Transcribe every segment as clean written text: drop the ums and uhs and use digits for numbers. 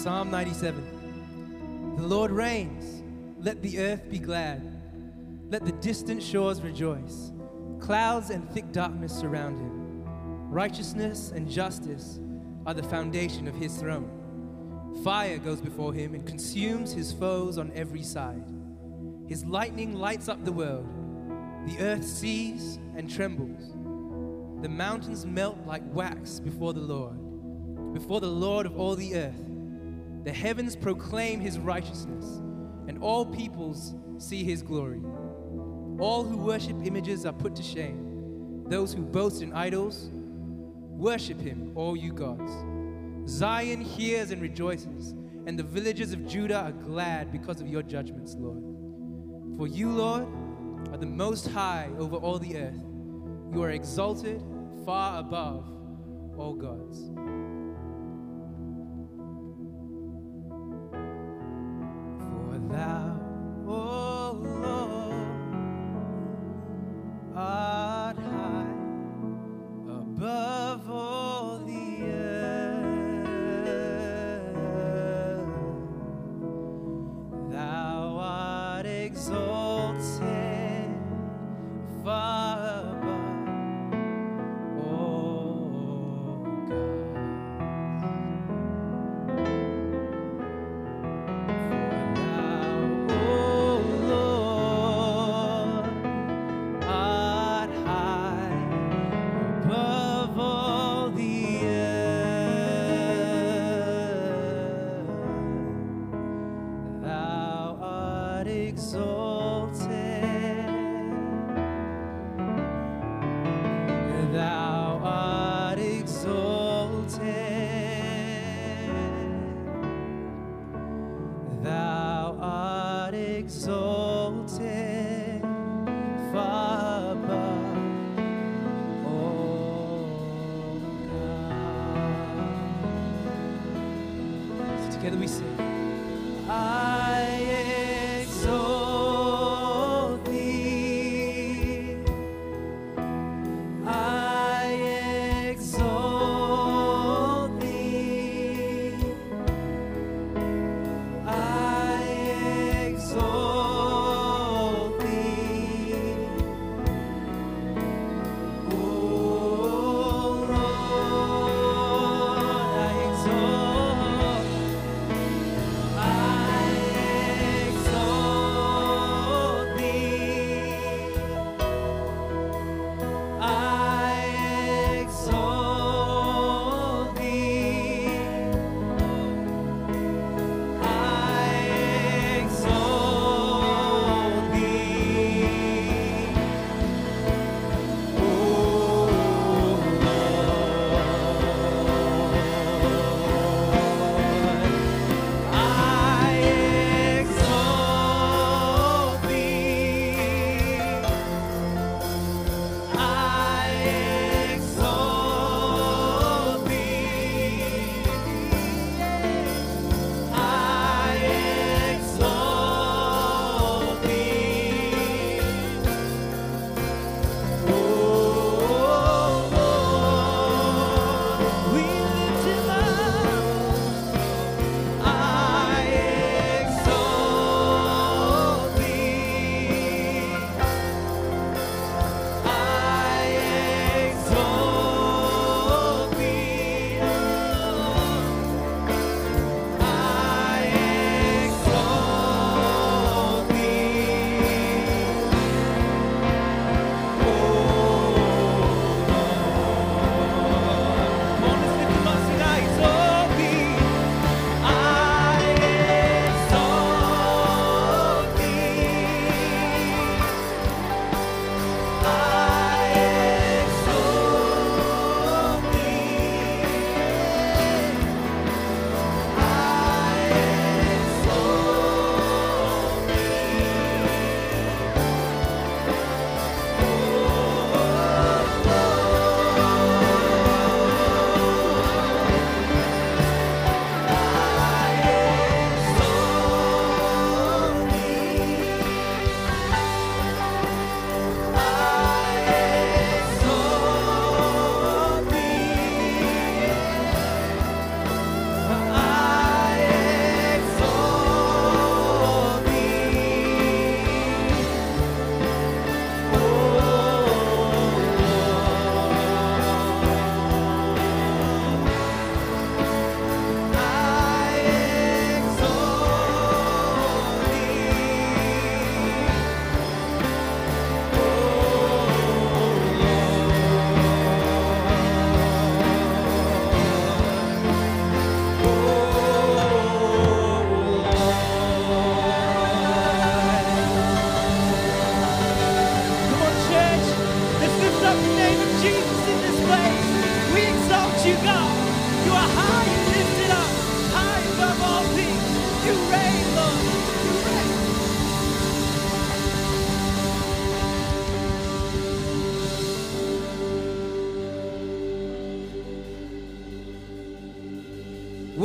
Psalm 97. The Lord reigns. Let the earth be glad. Let the distant shores rejoice. Clouds and thick darkness surround him. Righteousness and justice are the foundation of his throne. Fire goes before him and consumes his foes on every side. His lightning lights up the world. The earth sees and trembles. The mountains melt like wax before the Lord of all the earth. The heavens proclaim his righteousness, and all peoples see his glory. All who worship images are put to shame. Those who boast in idols, worship him, all you gods. Zion hears and rejoices, and the villages of Judah are glad because of your judgments, Lord. For you, Lord, are the most high over all the earth. You are exalted far above all gods. For thou, O Lord, art high above all the earth. Thou art exalted far above all gods. For thou, O Lord, art high above all the earth. Thou art exalted. Thou art exalted. Thou art exalted far above all gods. So together we sing. I exalt thee. I exalt thee. I exalt thee. O Lord, I exalt. I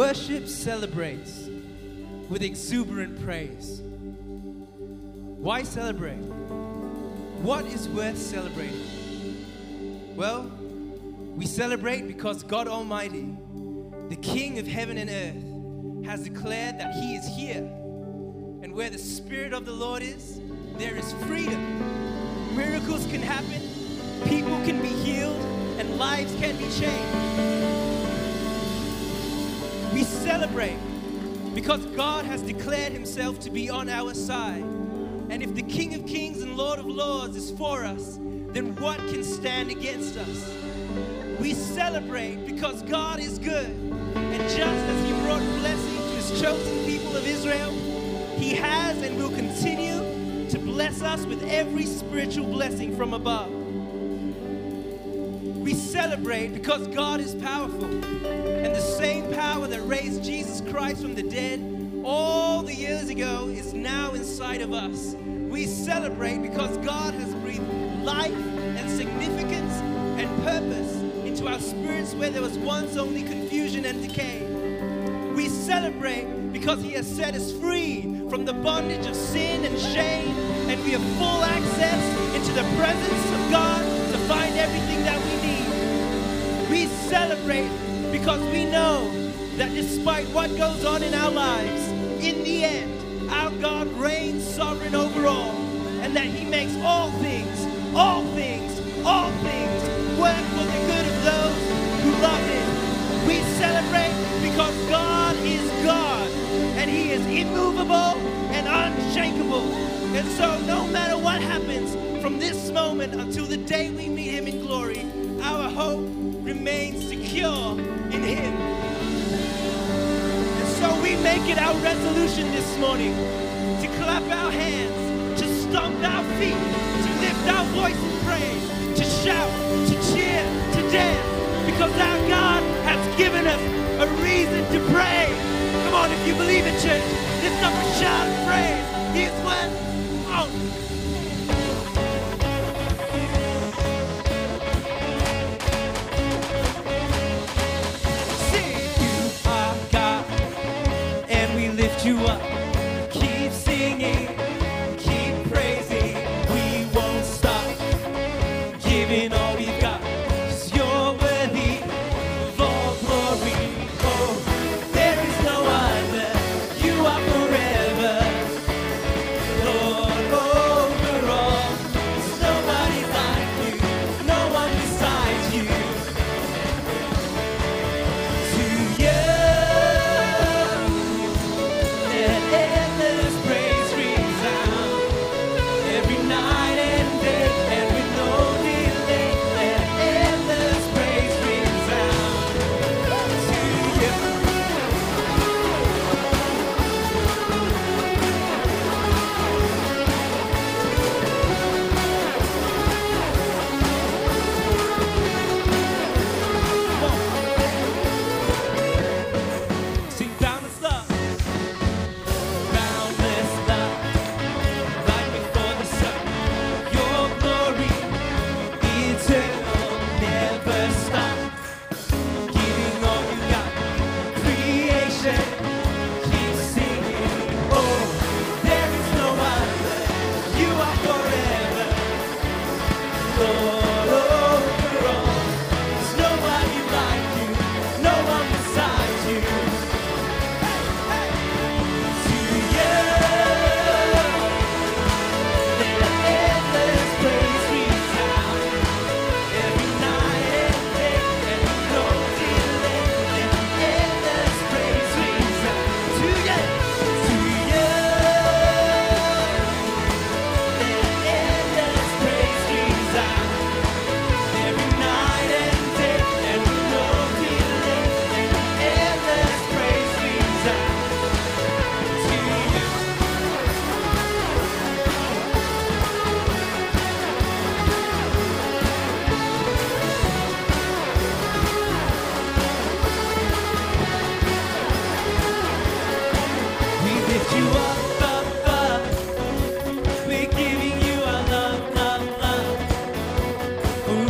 Worship celebrates with exuberant praise. Why celebrate? What is worth celebrating? Well, we celebrate because God Almighty, the King of heaven and earth, has declared that He is here. And where the Spirit of the Lord is, there is freedom. Miracles can happen, people can be healed, and lives can be changed. We celebrate because God has declared Himself to be on our side. And if the King of Kings and Lord of Lords is for us, then what can stand against us? We celebrate because God is good. And just as He brought blessing to His chosen people of Israel, He has and will continue to bless us with every spiritual blessing from above. We celebrate because God is powerful. And the same power that raised Jesus Christ from the dead all the years ago is now inside of us. We celebrate because God has breathed life and significance and purpose into our spirits where there was once only confusion and decay. We celebrate because He has set us free from the bondage of sin and shame, and we have full access into the presence of God to find everything that we need. We celebrate because we know that despite what goes on in our lives, in the end, our God reigns sovereign over all, and that He makes all things work for the good of those who love Him. We celebrate because God is God, and He is immovable and unshakable. And so no matter what happens from this moment until the day we meet Him in glory, our hope remains secure in Him. And so we make it our resolution this morning to clap our hands, to stomp our feet, to lift our voice in praise, to shout, to cheer, to dance, because our God has given us a reason to pray. Come on, if you believe it, church, lift up a shout of praise. Here's one. You up, keep singing, keep praising, we won't stop, giving all we've got, 'cause you're worthy of all glory. Oh, there is no other, you are forever, Lord over all. There's nobody like you, no one besides you. To you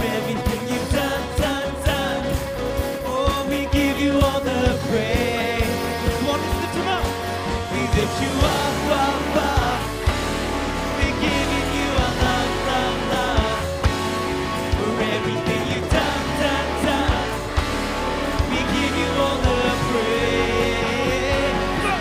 give you all the praise. lift you up, up, up. We're giving you our love, love, love. For everything you've done, done, done. We give you all the praise.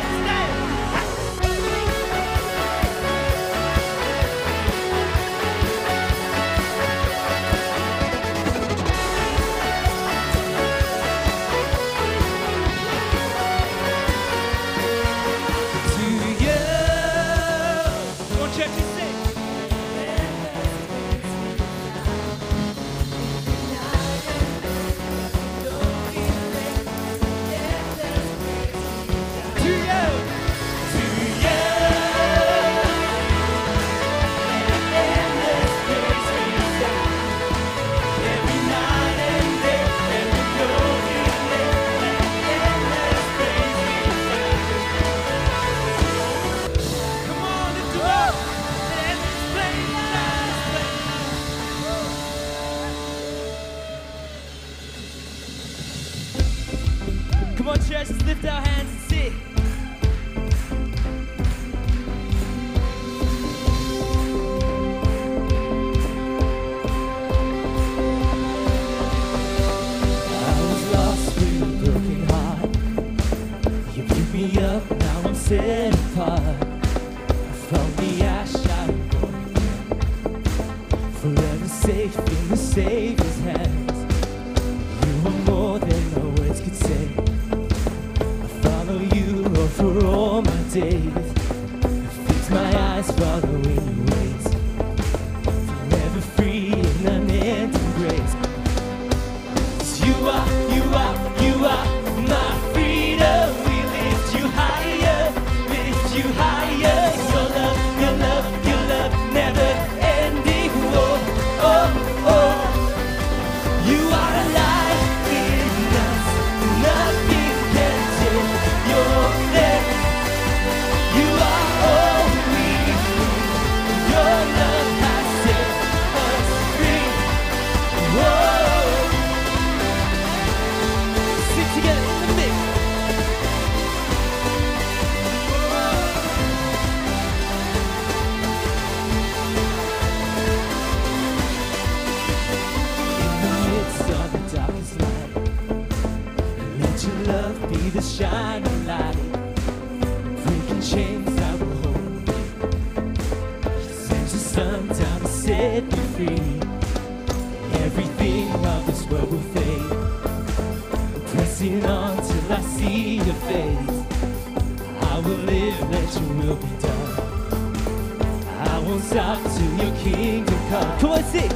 To you. Come on, church, you sing. To you. To you. Endless praise we sing. Every night and day, every glory and endless praise we sing. Come on, lift it up. Endless praise, endless praise. Come on, church, let's lift our hands and sing. I was lost with a broken heart. You picked me up, now I'm set apart. From the ash I'm born again. Forever safe in the Savior's hands. You are more than my words could say. I follow you all for all my days. Fix my eyes following your ways. Forever free in unending grace. 'Cause you are my freedom. We lift you higher, lift you higher. Your love, never ending. Oh, oh, oh. You are alive in us. Nothing can take your place. You are all we need. Your love has set us free. Whoa. Sing together in the mix. In the midst of the darkest night, let your love be the shining light. Breaking chains that will hold me. Send your sun down to set me free. Everything of this world will fade. Pressing on till I see your face. I will live, let your will be done. I won't stop till your kingdom come. Come on, sing.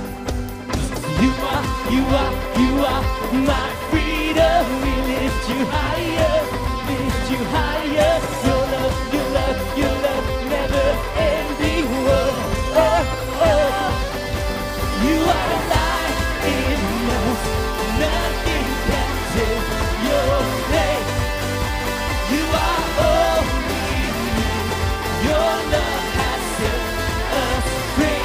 You are my freedom. We lift you higher, lift you higher. Your love, never ending. Oh, oh, oh. You are alive in us. Nothing can take your place. You are all we need. Your love has set us free.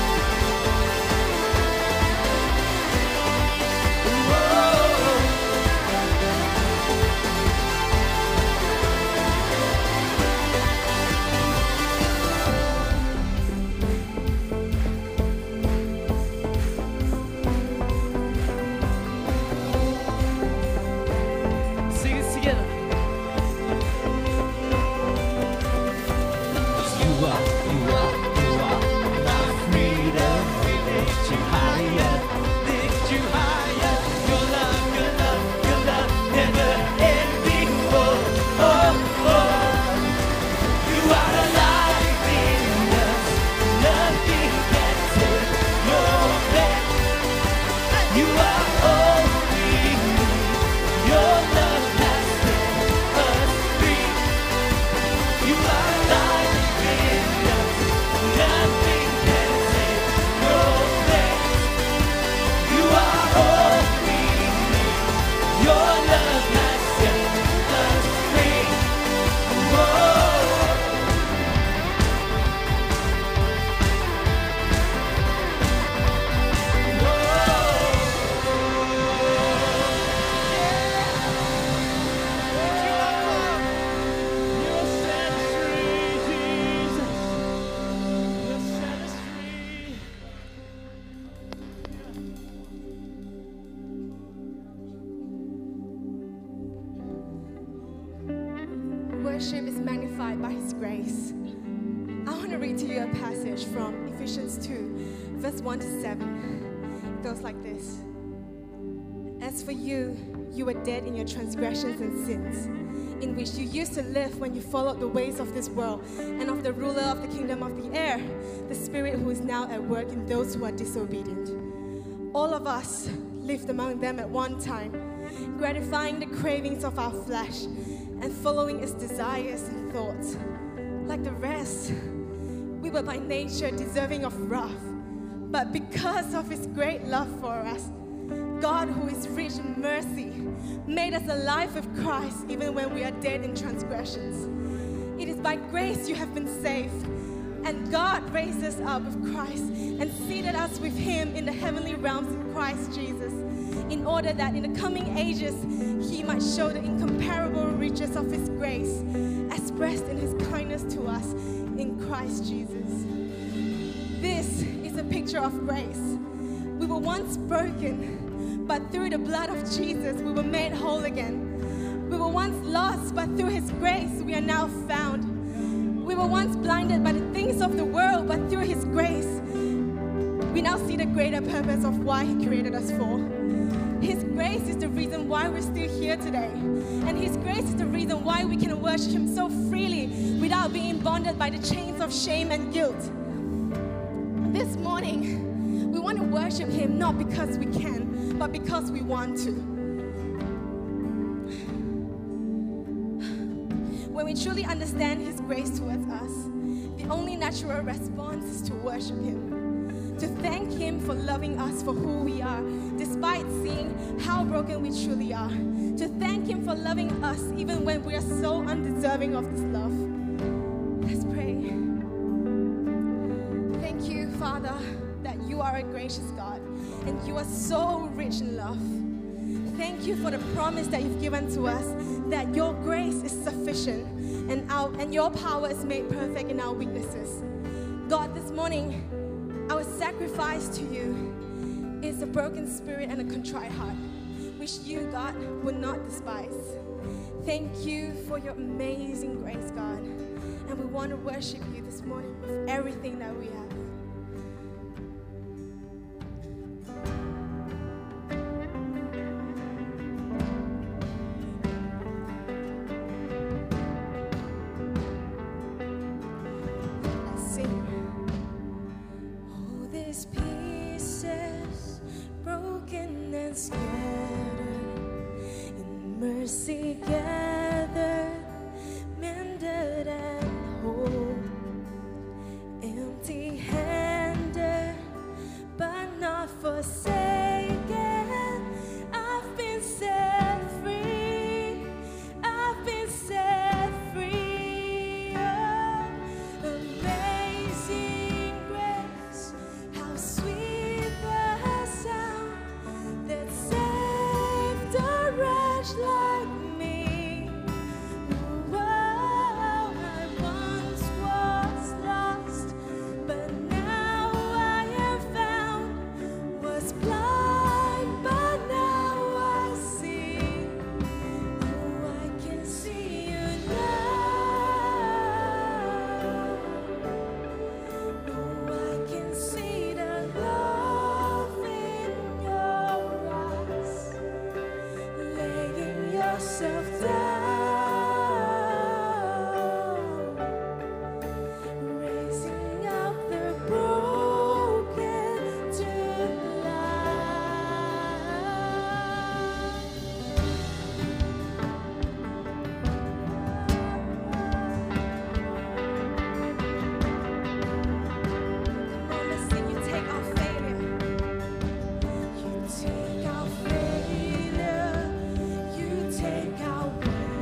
Whoa. worship is magnified by His grace. I want to read to you a passage from Ephesians 2, verse 1 to 7. It goes like this. As for you, you were dead in your transgressions and sins, in which you used to live when you followed the ways of this world and of the ruler of the kingdom of the air, the spirit who is now at work in those who are disobedient. All of us lived among them at one time, gratifying the cravings of our flesh and following its desires and thoughts. Like the rest, we were by nature deserving of wrath, but because of His great love for us, God, who is rich in mercy, made us alive with Christ even when we are dead in transgressions. It is by grace you have been saved, and God raised us up with Christ and seated us with Him in the heavenly realms in Christ Jesus, in order that in the coming ages He might show the incomparable riches of His grace expressed in His kindness to us in Christ Jesus. This is a picture of grace. We were once broken, but through the blood of Jesus we were made whole again. We were once lost, but through His grace we are now found. We were once blinded by the things of the world, but through His grace we now see the greater purpose of why He created us for. His grace is the reason why we're still here today. And His grace is the reason why we can worship Him so freely without being bonded by the chains of shame and guilt. This morning, we want to worship Him not because we can, but because we want to. When we truly understand His grace towards us, the only natural response is to worship Him, to thank Him for loving us for who we are, despite seeing how broken we truly are, to thank Him for loving us even when we are so undeserving of this love. Let's pray. Thank you, Father, that you are a gracious God and you are so rich in love. Thank you for the promise that you've given to us, that your grace is sufficient and your power is made perfect in our weaknesses. God, this morning, our sacrifice to you is a broken spirit and a contrite heart, which you, God, would not despise. Thank you for your amazing grace, God. And we want to worship you this morning with everything that we have. Mercy gathered, mended and whole, empty-handed, but not forsaken. I've been set free. I've been set free. Oh, amazing grace, how sweet the sound that saved a wretch like me. Whoa, I once was lost, but now I am found. Was blind, but now I see. Oh, I can see you now. Oh, I can see the love in your eyes. Laying yourself down, raising up the broken to life. Come on, let's sing. You take our failure. You take our failure. You take our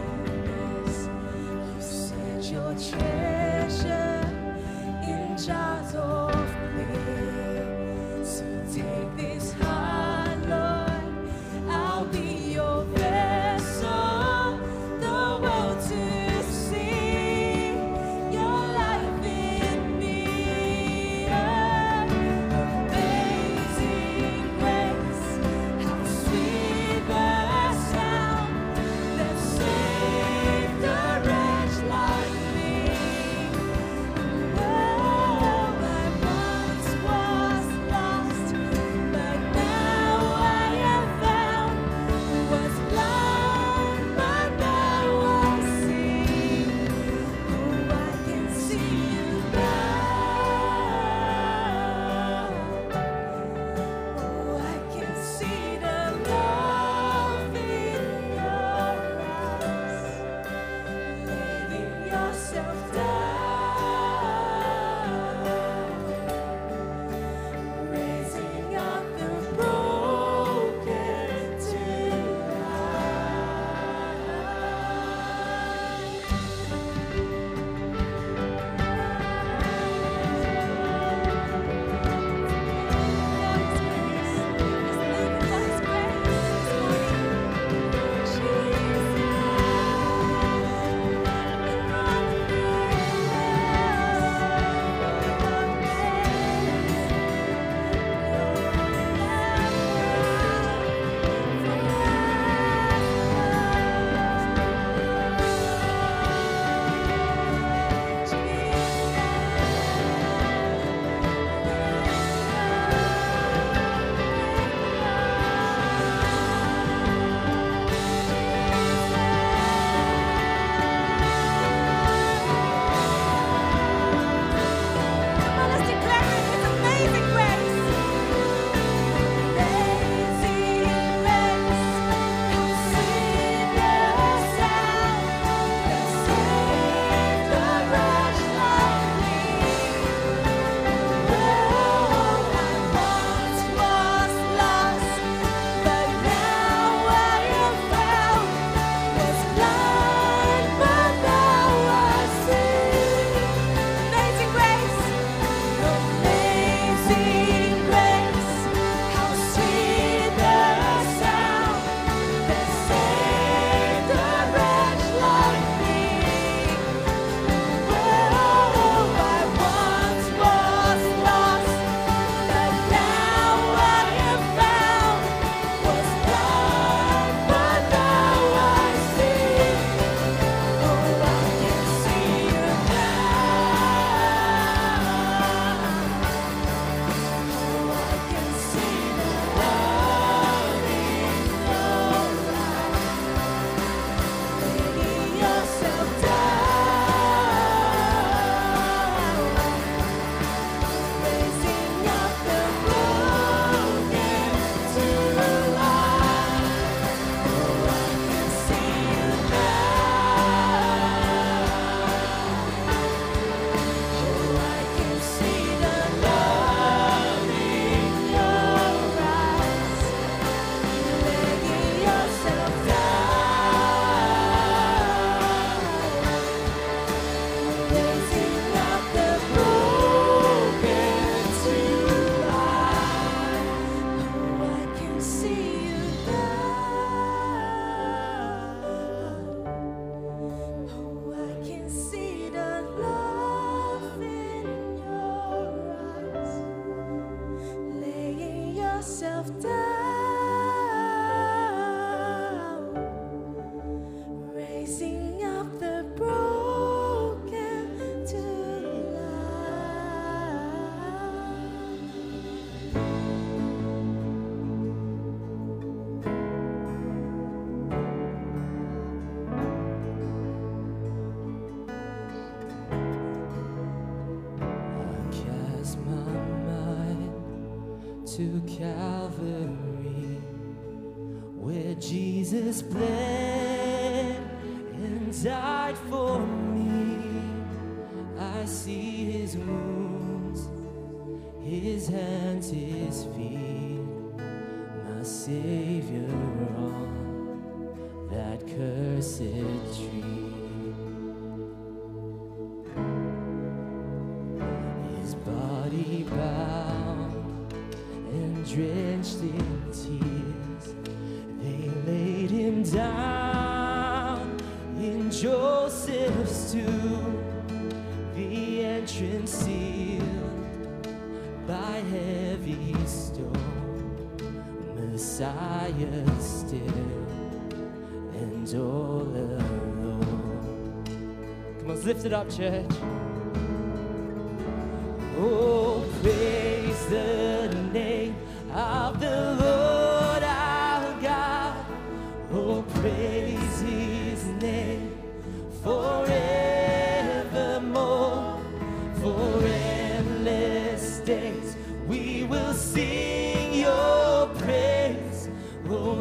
to Calvary, where Jesus bled and died for me. I see his wounds, his hands, his feet, my Savior on that cursed tree. His body bound and drenched in tears, they laid him down in Joseph's tomb, the entrance sealed by heavy stone, Messiah still and all alone. Come on, let's lift it up, church. Oh, praise the name of the Lord our God. Oh, praise his name forevermore. For endless days we will sing your praise. Oh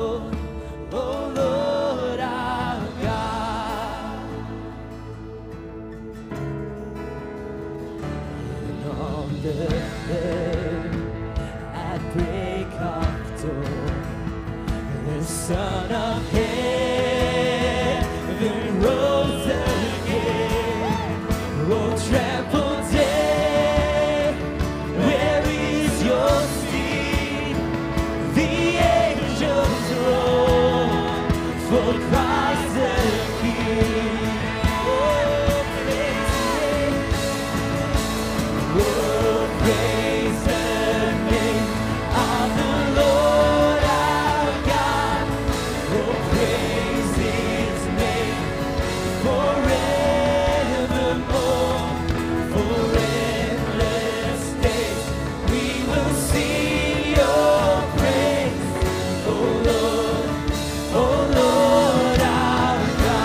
Lord our God. And on the third, at break of dawn, the Son of Heaven rose again. Oh, trample death, where is your sting? The angels roar for Christ the King. Oh, praise the name of the Lord our God. Oh, praise his name forevermore. For endless days we will sing your praise. Oh Lord our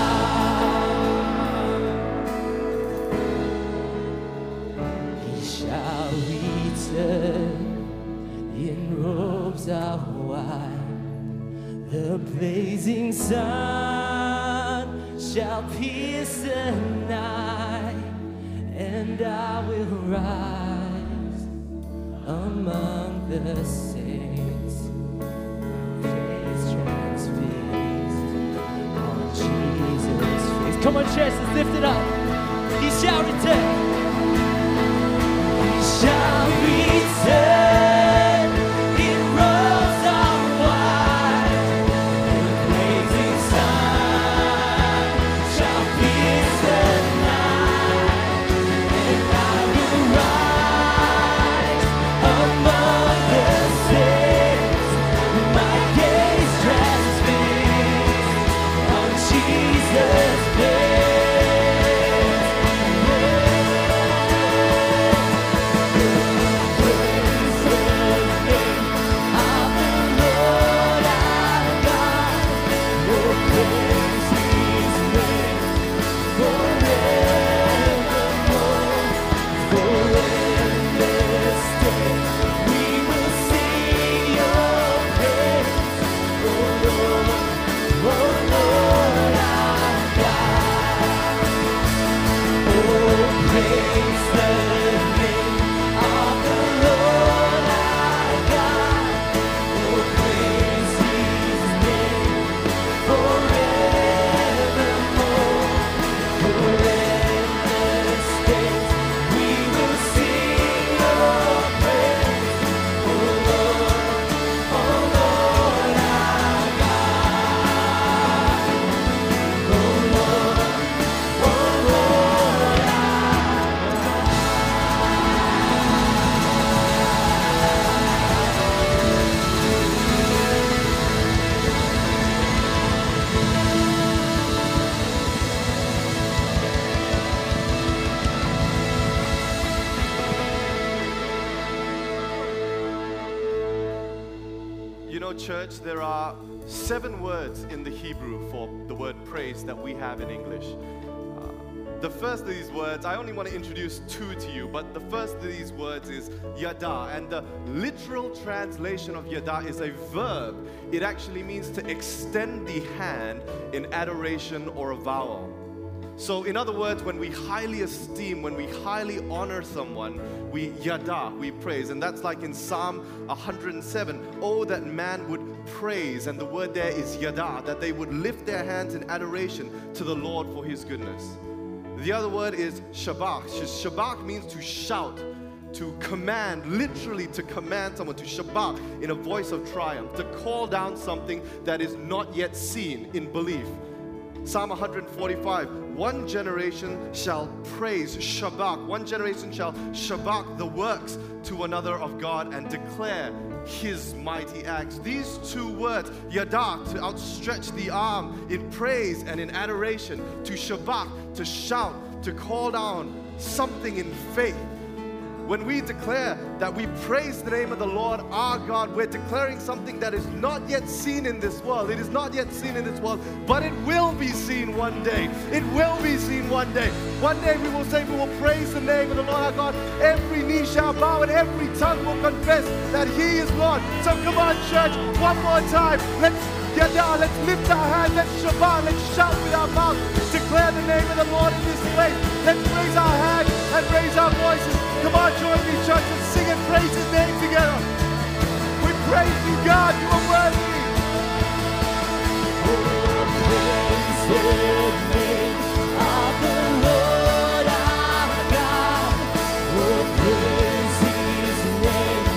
God. He shall return in robes of white, the blazing sun shall pierce the night, and I will rise among the saints, face transfixed on Jesus' face. Come on, church, let's lift it up. He shall return. He shall return in robes of white, the blazing sun shall pierce the night, and I will rise among the saints, my gaze transfixed on Jesus' face. Church, there are 7 words in the Hebrew for the word praise that we have in English. The first of these words, I only want to introduce two to you, but the first of these words is yada, and the literal translation of yada is a verb. It actually means to extend the hand in adoration or avowal. So in other words, when we highly esteem, when we highly honor someone, we yada, we praise. And that's like in Psalm 107, oh, that man would praise, and the word there is yada, that they would lift their hands in adoration to the Lord for His goodness. The other word is shabach. Shabach means to shout, to command, literally to command someone, to shabach in a voice of triumph, to call down something that is not yet seen in belief. Psalm 145, one generation shall praise shabach. One generation shall shabach the works to another of God and declare His mighty acts. These two words, yada, to outstretch the arm in praise and in adoration, to shabach, to shout, to call down something in faith. When we declare that we praise the name of the Lord our God, we're declaring something that is not yet seen in this world. It is not yet seen in this world, but it will be seen one day. It will be seen one day. One day we will say, we will praise the name of the Lord our God. Every knee shall bow and every tongue will confess that He is Lord. So come on, church, one more time. Let's get down, let's lift our hands, let's shabbat, let's shout with our mouth. Declare the name of the Lord in this place. Let's raise our hands and raise our voices. Come on, join me, church, and sing and praise His name together. We praise You, God. You are worthy. Praise the name of the Lord our God. Oh, praise His name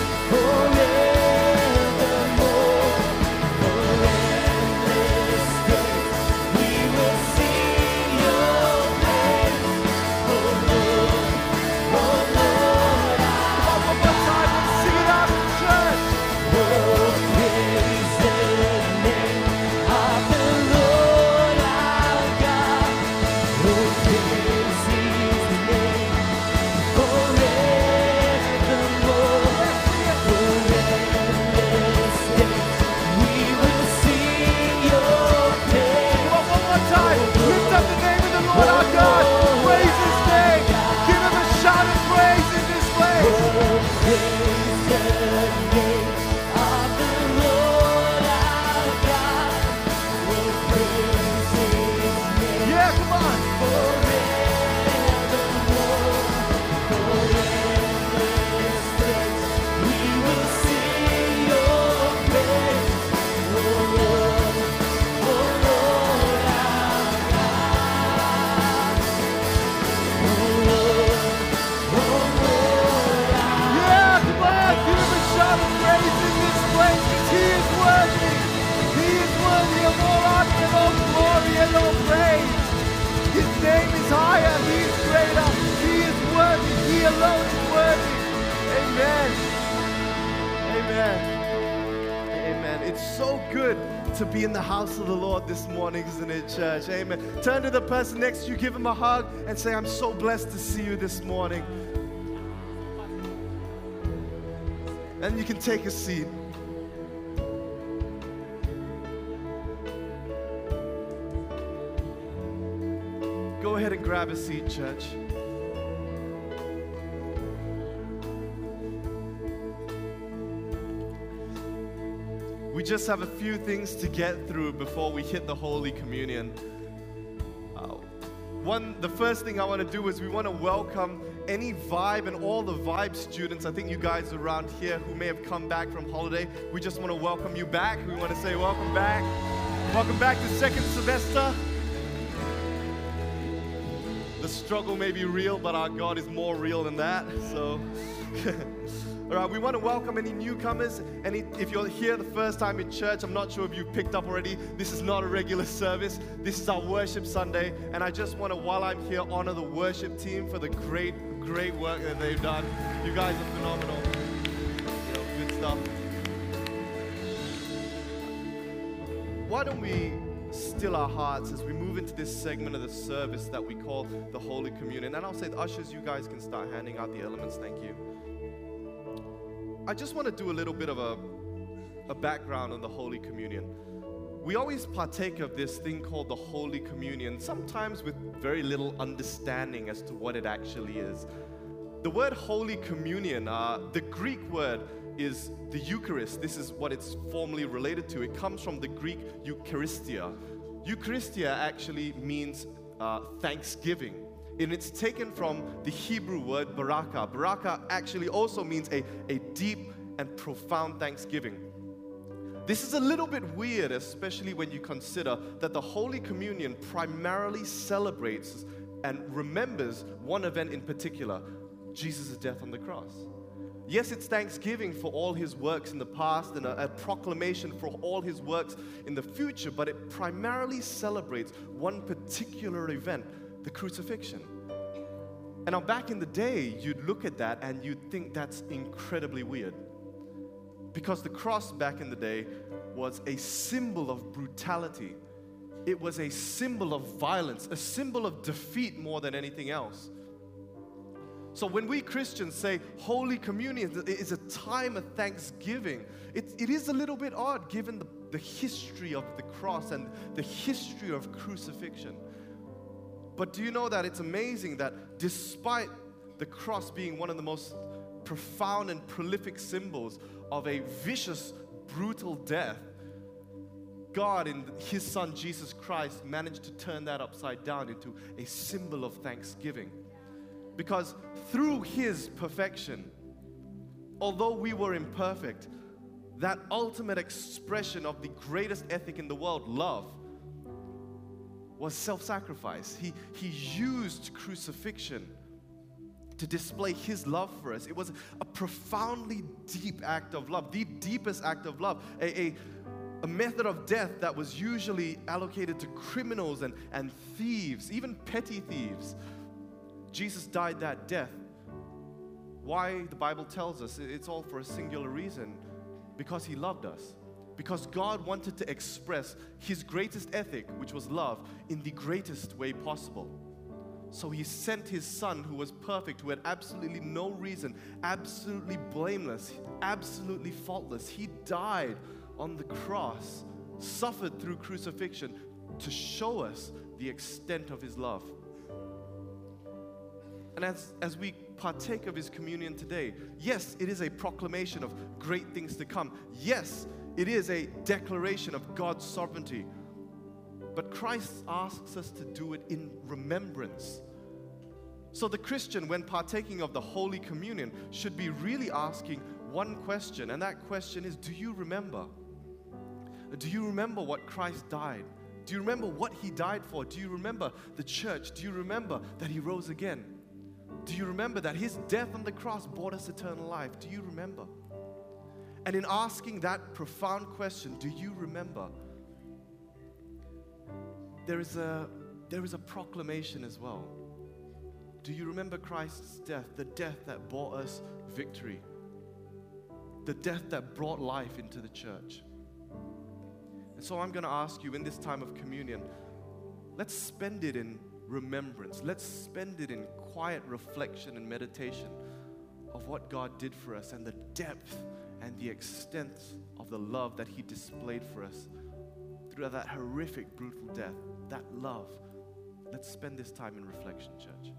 forevermore. For endless days we will sing Your praise. Oh Lord, oh Lord, Come on, one more time. Let's sing it out in church. oh, praise the name of the Lord our God. Oh, praise His name forevermore. For endless days we will sing Your praise. Come on, one more time. Lift up the name of the Lord our God. Praise His name. Give Him a shout of praise in this place. Oh, praise the name of the Lord our God. Oh, praise His name Yeah, come on. forevermore. For endless days we will sing Your praise. Oh Lord, oh Lord our God. Oh Lord, oh Lord our Yeah, come on. Give Him a shout of praise in this place, because He is worthy. He is worthy of all honor and all glory and all praise. His name is higher. He is greater. He is worthy. He alone is worthy. Amen. Amen. Amen. It's so good to be in the house of the Lord this morning, isn't it, church? Amen. Turn to the person next to you, give him a hug, and say, I'm so blessed to see you this morning. And you can take a seat. Go ahead and grab a seat, church. We just have a few things to get through before we hit the Holy Communion. The first thing I want to do is we want to welcome any Vibe and all the Vibe students. I think you guys around here who may have come back from holiday, we just want to welcome you back. We want to say welcome back. Welcome back to second semester. The struggle may be real, but our God is more real than that. So, all right, we want to welcome any newcomers. And if you're here the first time in church, I'm not sure if you've picked up already, this is not a regular service. This is our worship Sunday. And I just want to, while I'm here, honor the worship team for the great work that they've done. You guys are phenomenal. Good stuff. Why don't we still our hearts as we move into this segment of the service that we call the Holy Communion. And I'll say, the ushers, you guys can start handing out the elements. Thank you. I just want to do a little bit of a background on the Holy Communion. we always partake of this thing called the Holy Communion, sometimes with very little understanding as to what it actually is. The word Holy Communion, the Greek word is the Eucharist. This is what it's formally related to. It comes from the Greek Eucharistia. Eucharistia actually means thanksgiving. And it's taken from the Hebrew word baraka. Baraka actually also means a deep and profound thanksgiving. This is a little bit weird, especially when you consider that the Holy Communion primarily celebrates and remembers one event in particular, Jesus' death on the cross. Yes, it's thanksgiving for all his works in the past and a proclamation for all his works in the future, but it primarily celebrates one particular event, the crucifixion. And now back in the day, you'd look at that and you'd think that's incredibly weird. Because the cross back in the day was a symbol of brutality. It was a symbol of violence, a symbol of defeat more than anything else. So when we Christians say Holy Communion is a time of thanksgiving, it is a little bit odd given the history of the cross and the history of crucifixion. But do you know that it's amazing that despite the cross being one of the most profound and prolific symbols of a vicious, brutal death, God in his Son Jesus Christ managed to turn that upside down into a symbol of thanksgiving. Because through his perfection, although we were imperfect, that ultimate expression of the greatest ethic in the world, love, was self-sacrifice. He used crucifixion to display his love for us. It was a profoundly deep act of love, the deepest act of love, a method of death that was usually allocated to criminals and thieves, even petty thieves. Jesus died that death. Why? The Bible tells us it's all for a singular reason. Because he loved us. Because God wanted to express his greatest ethic, which was love, in the greatest way possible. So he sent his Son, who was perfect, who had absolutely no reason, absolutely blameless, absolutely faultless. He died on the cross, suffered through crucifixion to show us the extent of his love. And as we partake of his communion today, yes, it is a proclamation of great things to come. Yes, it is a declaration of God's sovereignty. But Christ asks us to do it in remembrance. So the Christian, when partaking of the Holy Communion, should be really asking one question, and that question is, do you remember? Do you remember what Christ died? Do you remember what he died for? Do you remember the church? Do you remember that he rose again? Do you remember that his death on the cross brought us eternal life? Do you remember? And in asking that profound question, do you remember? There is a proclamation as well. Do you remember Christ's death? The death that brought us victory. The death that brought life into the church. And so I'm going to ask you in this time of communion, let's spend it in remembrance. Let's spend it in quiet reflection and meditation of what God did for us and the depth and the extent of the love that he displayed for us through that horrific, brutal death. That love. Let's spend this time in reflection, church.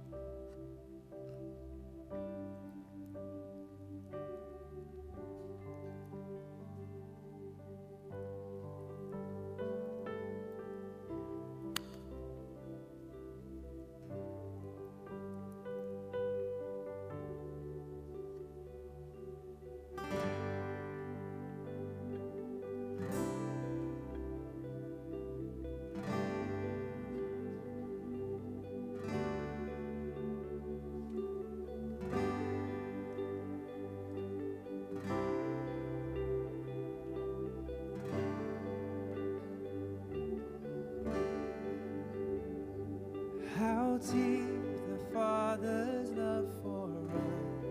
How deep the Father's love for us,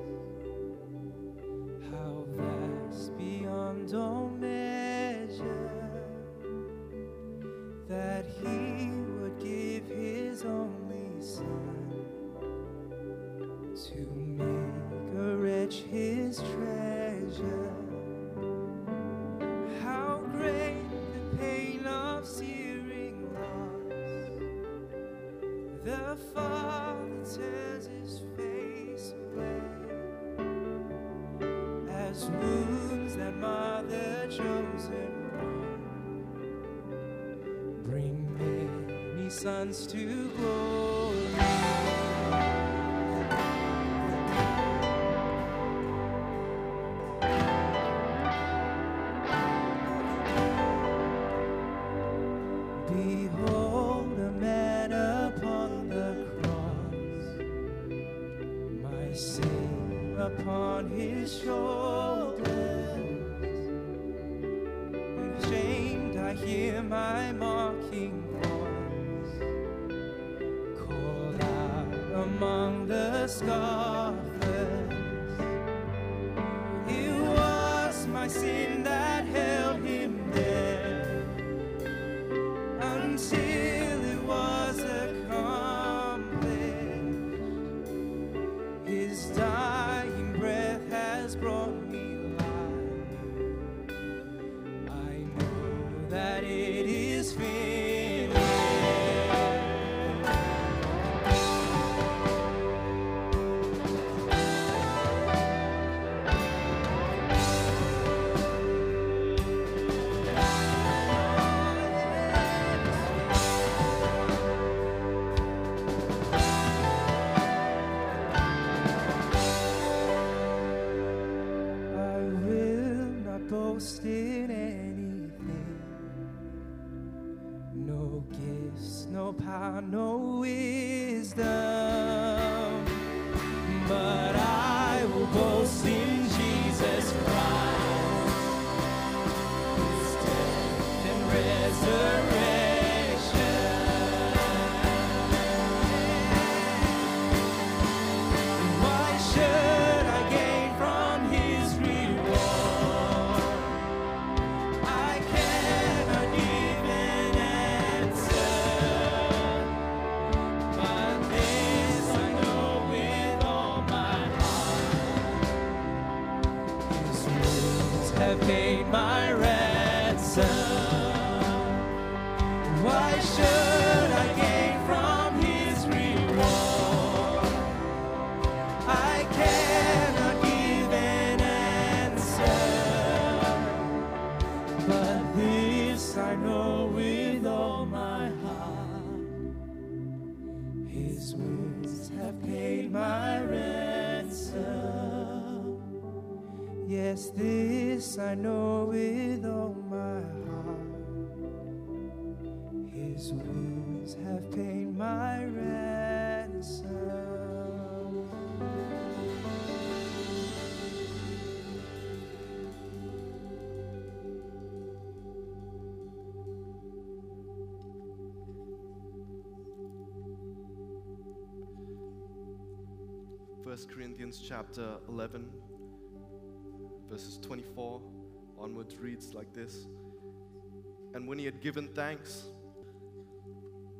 how vast beyond all measure, that he would give his only Son to make a wretch his treasure. How great the pain of The Father turns his face away as wounds that mar the chosen one bring many sons to glory. Behold a man upon the cross, my sin upon his shoulders. Ashamed I hear my mocking voice call out among the scoffers. It was my sin that held him there until it was accomplished. His dying breath has brought me life. I know that it is finished. Boast in anything, no gifts, no power, no wisdom, but I will boast in Jesus Christ, His death and resurrection. Why should I gain from His reward? Have paid my ransom. Why should I gain from His reward? I cannot give an answer, but this I know with all my heart: His wounds have paid my ransom. Yes, this I know with all my heart: His wounds have paid my ransom. First Corinthians chapter 11, verses 24 onwards reads like this. And when he had given thanks,